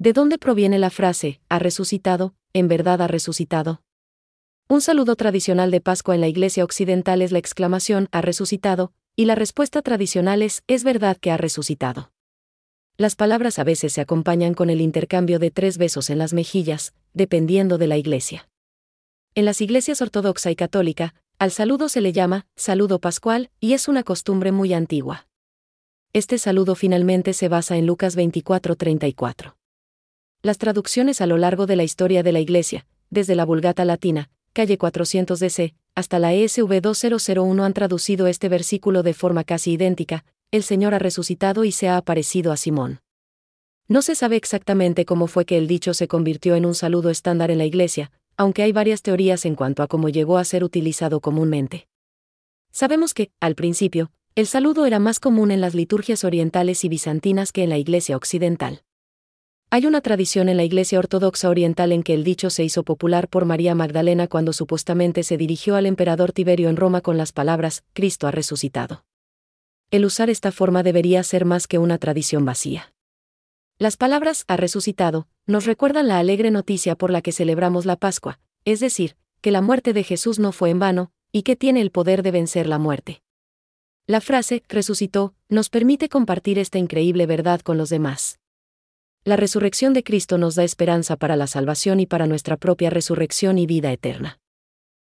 ¿De dónde proviene la frase, ha resucitado, en verdad ha resucitado? Un saludo tradicional de Pascua en la Iglesia Occidental es la exclamación, ha resucitado, y la respuesta tradicional es verdad que ha resucitado. Las palabras a veces se acompañan con el intercambio de 3 besos en las mejillas, dependiendo de la iglesia. En las iglesias ortodoxa y católica, al saludo se le llama saludo pascual, y es una costumbre muy antigua. Este saludo finalmente se basa en Lucas 24:34. Las traducciones a lo largo de la historia de la Iglesia, desde la Vulgata latina, calle 400 DC, hasta la ESV 2001 han traducido este versículo de forma casi idéntica, el Señor ha resucitado y se ha aparecido a Simón. No se sabe exactamente cómo fue que el dicho se convirtió en un saludo estándar en la Iglesia, aunque hay varias teorías en cuanto a cómo llegó a ser utilizado comúnmente. Sabemos que, al principio, el saludo era más común en las liturgias orientales y bizantinas que en la Iglesia occidental. Hay una tradición en la Iglesia Ortodoxa Oriental en que el dicho se hizo popular por María Magdalena cuando supuestamente se dirigió al emperador Tiberio en Roma con las palabras, Cristo ha resucitado. El usar esta forma debería ser más que una tradición vacía. Las palabras ha resucitado nos recuerdan la alegre noticia por la que celebramos la Pascua, es decir, que la muerte de Jesús no fue en vano, y que tiene el poder de vencer la muerte. La frase, resucitó, nos permite compartir esta increíble verdad con los demás. La resurrección de Cristo nos da esperanza para la salvación y para nuestra propia resurrección y vida eterna.